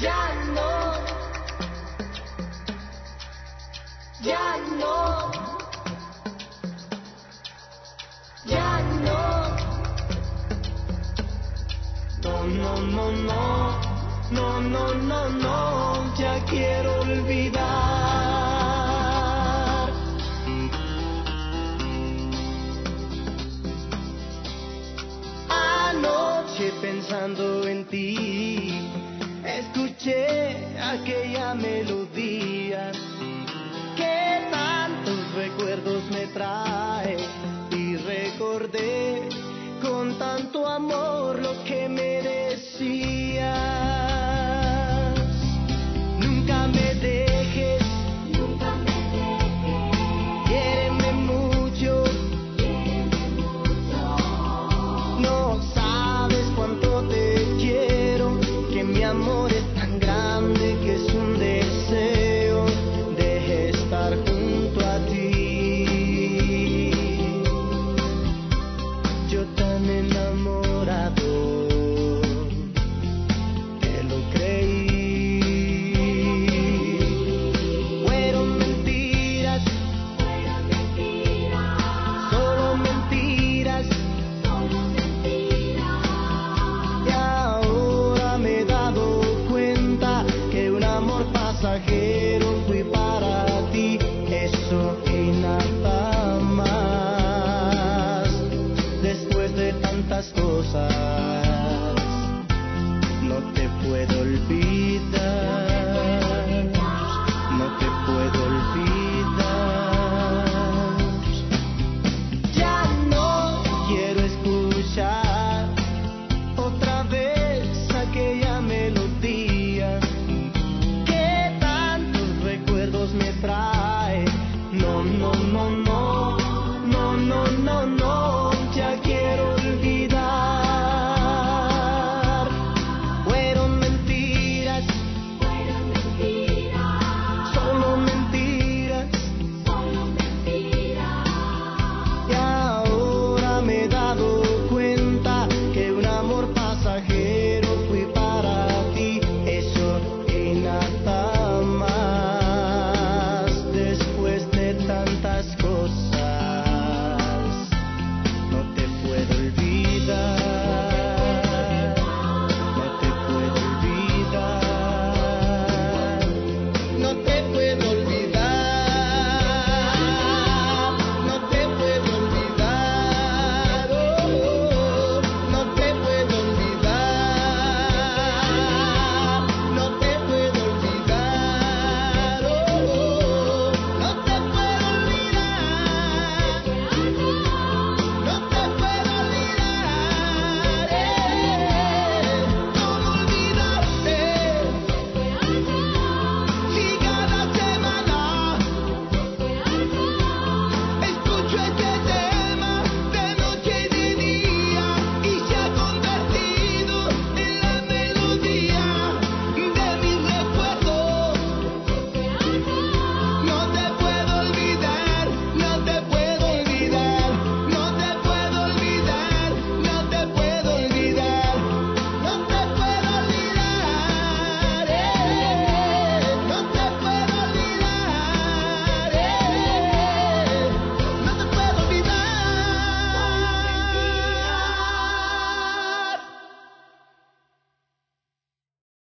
Ya no, ya no, ya no. No, no, no, no, no, no, no, no, ya quiero olvidar. Anoche pensando en ti, escuché aquella melodía que tantos recuerdos me trae y recordé con tanto amor lo que me decías. Nunca me dejes, nunca me dejes. Quiéreme mucho, quiéreme mucho. No sabes cuánto te quiero, que mi amor es tan grande que es un deseo de estar junto a ti. Yo tan enamorado que lo creí. Fueron mentiras, solo mentiras, y ahora me he dado cuenta que un amor pasajero fui para ti, eso y nada más. Después de tantas cosas, no te puedo olvidar.